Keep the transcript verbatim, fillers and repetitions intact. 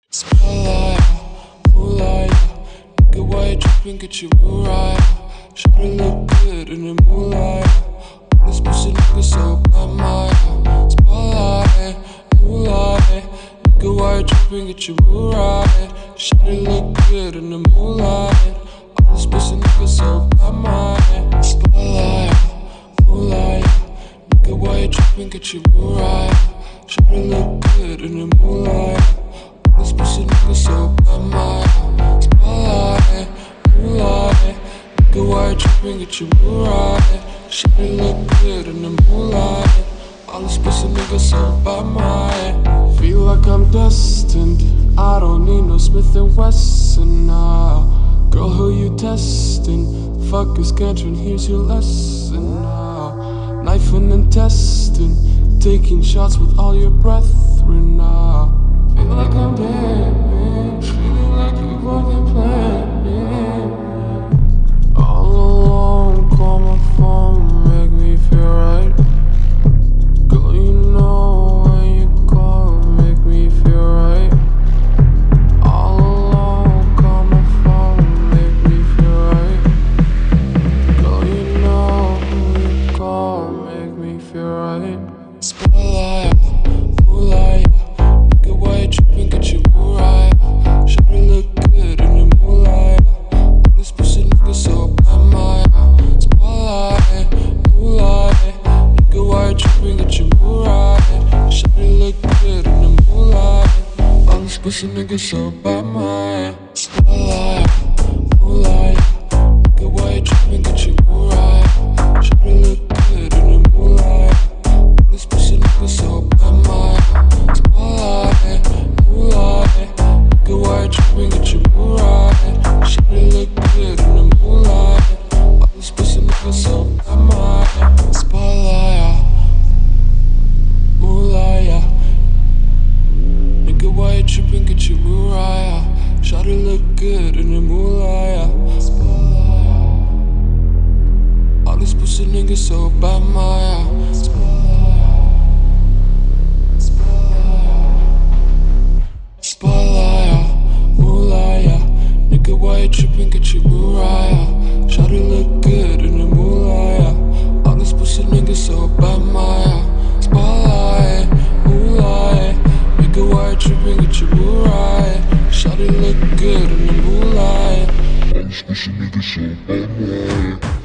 Spotlight, moonlight, nigga, why you tripping? Get your mood right. Shawty look good in the moonlight. All this pussy nigga so by my spotlight, moonlight, nigga, why you tripping? Get your mood right. Shawty look good in the moonlight. All this pussy nigga so by my spotlight, moonlight, nigga, why you tripping? Get your mood right. Shawty look good in the moonlight. This pussy nigga so by my spotlight, moonlight, nigga, why you tripping? Get your mood right. Shawty look good in the moonlight. All this pussy nigga so by my. Feel like I'm destined. I don't need no Smith and Wesson now. Girl, who you testing? Fuck is Cantron, here's your lesson now. Knife and intestine, taking shots with all your brethren now. Feel like I'm dead, feeling like you fucking playing. All alone, call my phone, make me feel right. Girl, you know when you call, make me feel right. All alone, call my phone, make me feel right. Girl, you know when you call, make me feel right. Spotlight, moonlight, why you tripping? Get your mood right. Shawty look good in the moonlight. All this pussy nigga so by my spotlight, moonlight, nigga, why you tripping? Get your mood right. Shawty look good in the moonlight. All this pussy nigga so by my spotlight, moonlight, nigga, why you tripping? Get your mood right. Shawty look good in the moonlight. All this pussy nigga so by my spotlight, moonlight, nigga, why you tripping? Get your mood right. Shawty look good in the moonlight. All this pussy nigga so by my spotlight, moonlight, nigga, why you tripping? Get your mood right. Shawty look good in the moonlight. Spotlight, all this pussy nigga so by my spotlight, moonlight, nigga, why you tripping? Get your mood right. Shawty look good in the moonlight. All this pussy nigga so by my spotlight, moonlight, nigga, why you tripping? Get your mood right. Shawty look good in the moonlight. All this pussy nigga so by my